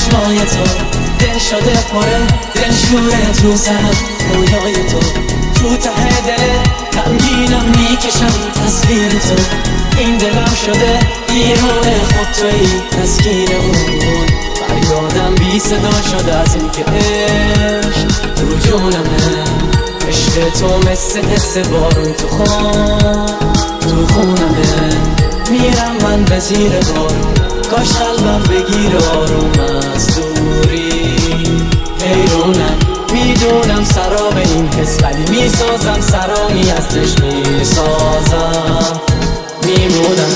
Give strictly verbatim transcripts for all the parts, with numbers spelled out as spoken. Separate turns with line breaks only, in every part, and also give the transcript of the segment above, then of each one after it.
چشمای تو دل شده پره دلشوره تو سرم رویای تو تو ته دل غمگینم میکشم تصویر تو این دلم شده بیرون خود توی تسکین اون فریادم بی صدا شده از این که عشق تو جونمه عشق تو مثل حس بارون تو خون تو خونمه میرم من به زیر بارون کاش قلبم بگیر آروم از دوری حیرونم میدونم سراب این حس ولی میسازم سرامی ازش میسازم میمونم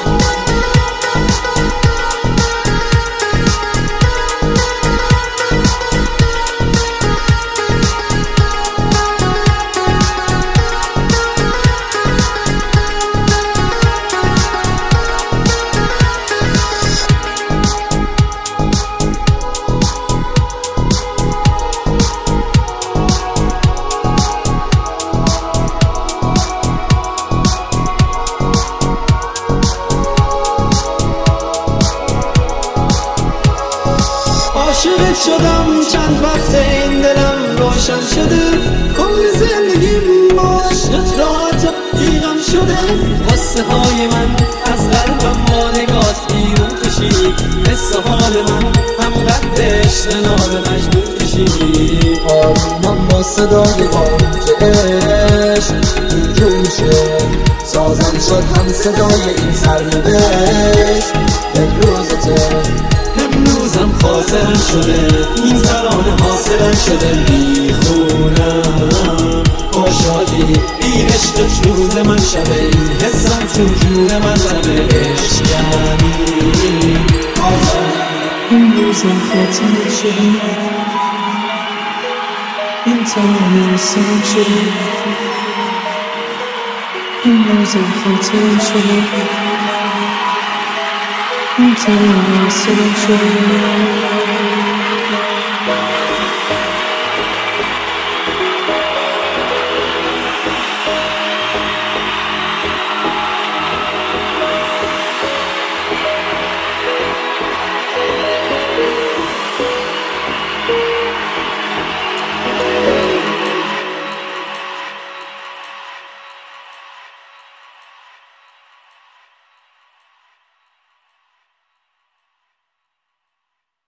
عاشقت شدم چند وقت این دلم روشن شده کل زندگیم با عشقت راحت بیغم شده قصه های من از قلبم با نگات بیرون کشید قصه حال من هم قد عشق ناب مجنون کشید آرومم با صدای بانج عشق جون میشه سازم شد هم صدای این سرنوشت امروزته امروزم خاطرم شده این ترانه حاصلم شده میخونم با شادی این عشق روز من شبه این حسم تو جون من زبه عشق یعنی امروزم خاطرم شده این ترانه حاصلم شده امروزم خاطرم شده این ترانه حاصلم شده